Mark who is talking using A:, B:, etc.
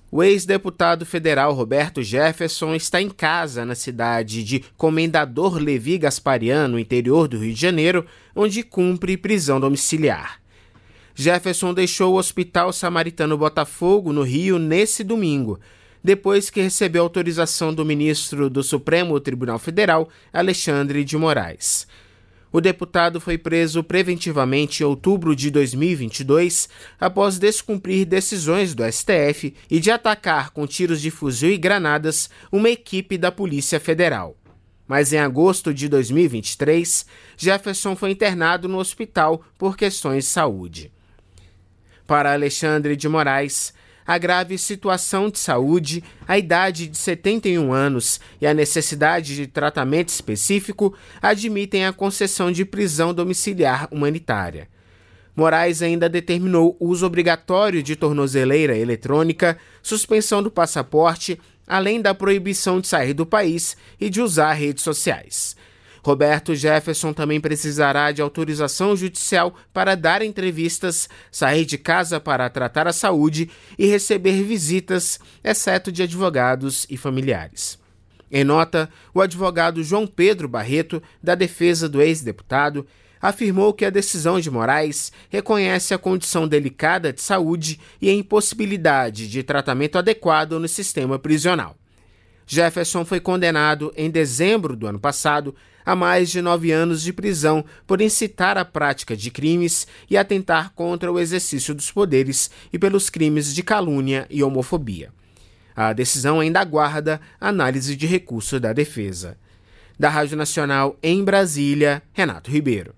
A: O ex-deputado federal Roberto Jefferson está em casa na cidade de Comendador Levi Gasparian, no interior do Rio de Janeiro, onde cumpre prisão domiciliar. Jefferson deixou o Hospital Samaritano Botafogo, no Rio, nesse domingo, depois que recebeu autorização do ministro do Supremo Tribunal Federal, Alexandre de Moraes. O deputado foi preso preventivamente em outubro de 2022, após descumprir decisões do STF e de atacar com tiros de fuzil e granadas uma equipe da Polícia Federal. Mas em agosto de 2023, Jefferson foi internado no hospital por questões de saúde. Para Alexandre de Moraes, a grave situação de saúde, a idade de 71 anos e a necessidade de tratamento específico admitem a concessão de prisão domiciliar humanitária. Moraes ainda determinou o uso obrigatório de tornozeleira eletrônica, suspensão do passaporte, além da proibição de sair do país e de usar redes sociais. Roberto Jefferson também precisará de autorização judicial para dar entrevistas, sair de casa para tratar a saúde e receber visitas, exceto de advogados e familiares. Em nota, o advogado João Pedro Barreto, da defesa do ex-deputado, afirmou que a decisão de Moraes reconhece a condição delicada de saúde e a impossibilidade de tratamento adequado no sistema prisional. Jefferson foi condenado em dezembro do ano passado a mais de 9 anos de prisão por incitar a prática de crimes e atentar contra o exercício dos poderes e pelos crimes de calúnia e homofobia. A decisão ainda aguarda análise de recurso da defesa. Da Rádio Nacional em Brasília, Renato Ribeiro.